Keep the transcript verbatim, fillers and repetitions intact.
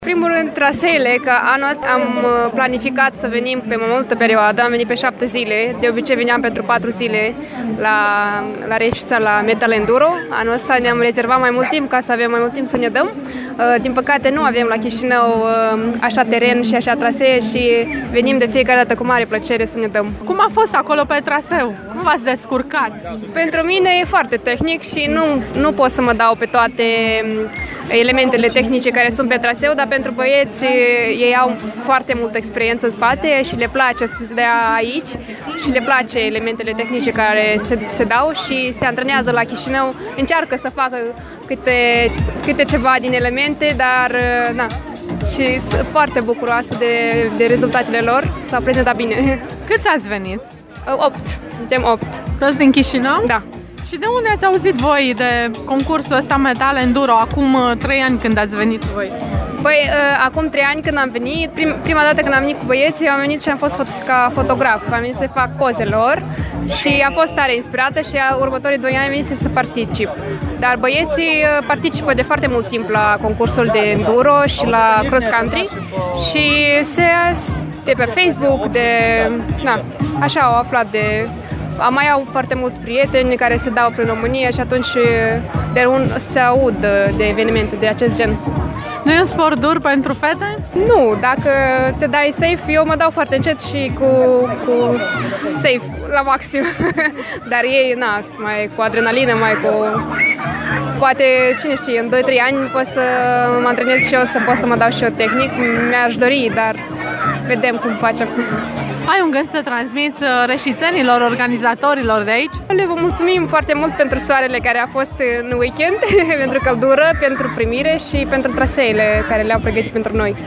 Primul rând, traseele, că anul ăsta am planificat să venim pe mai multă perioadă, am venit pe șapte zile, de obicei veneam pentru patru zile la, la Reșița, la Metal Enduro. Anul ăsta ne-am rezervat mai mult timp ca să avem mai mult timp să ne dăm. Din păcate nu avem la Chișinău așa teren și așa trasee și venim de fiecare dată cu mare plăcere să ne dăm. Cum a fost acolo pe traseu? Cum v-ați descurcat? Pentru mine e foarte tehnic și nu, nu pot să mă dau pe toate elementele tehnice care sunt pe traseu, dar pentru băieți ei au foarte multă experiență în spate și le place să se dea aici și le place elementele tehnice care se, se dau și se antrenează la Chișinău, încearcă să facă câte, câte ceva din elemente, dar na, și sunt foarte bucuroasă de, de rezultatele lor, s-au prezentat bine. Câți ați venit? opt, suntem opt. Toți din Chișinău? Da. Și de unde ați auzit voi de concursul ăsta Metal Enduro acum trei ani când ați venit voi? Păi, acum trei ani când am venit, prim, prima dată când am venit cu băieții, am venit și am fost fot- ca fotograf. Am venit să fac poze lor și am fost tare inspirată și următorii doi ani am venit să particip. Dar băieții participă de foarte mult timp la concursul de enduro și la cross country și se de pe Facebook, de na, așa au aflat de mai au foarte mulți prieteni care se dau prin România și atunci de un, se aud de evenimente de acest gen. Nu e un sport dur pentru fete? Nu, dacă te dai safe, eu mă dau foarte încet și cu, cu safe la maxim. Dar ei, na, mai cu adrenalină, mai cu... Poate, cine știe, în doi trei ani pot să mă antrenez și eu să pot să mă dau și eu tehnic. Mi-aș dori, dar vedem cum facem. Ai un gând să transmiți reșițenilor, organizatorilor de aici? Le vă mulțumim foarte mult pentru soarele care a fost în weekend, pentru căldură, pentru primire și pentru traseele care le-au pregătit pentru noi.